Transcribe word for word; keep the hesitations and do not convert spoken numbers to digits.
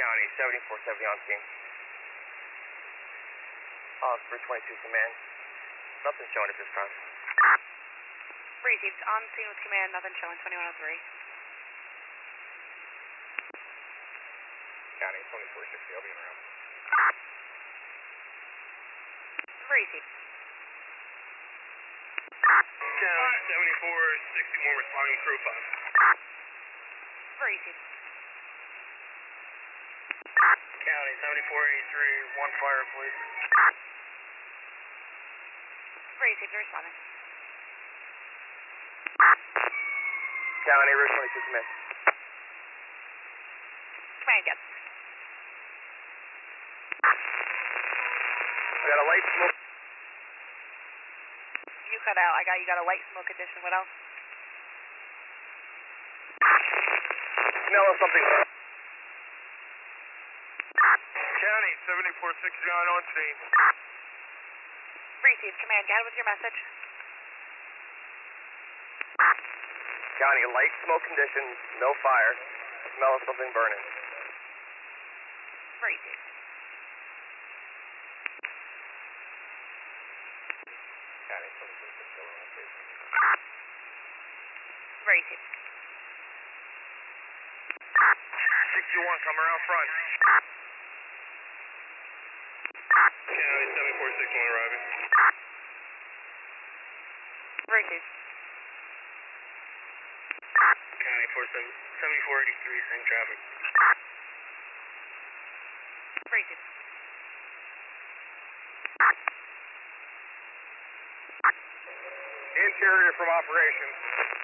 County, seventy-four seventy on scene. Osprey twenty-two command. Nothing showing at this time. Received. On scene with command, nothing showing, twenty-one oh three. County, twenty-four sixty, I'll be in around. Received. County, seventy-four sixty-one, responding crew five. Received. County, seventy-four eighty-three, one fire, please. Received, responding. County, Route twenty-two command. Command again. I got a light smoke. You cut out. I got you got a light smoke addition. What else? Smell of something. County, seventy-four sixty-nine on scene. Received. Command, get with your message. County, light smoke conditions, no fire. Smell of something burning. Received. County, twenty-four sixty-one on scene. Received. sixty-one, come around front. County, seventy-four sixty-one arriving. Received. County, seventy-four eighty-three, same traffic. Received. Interior from operations.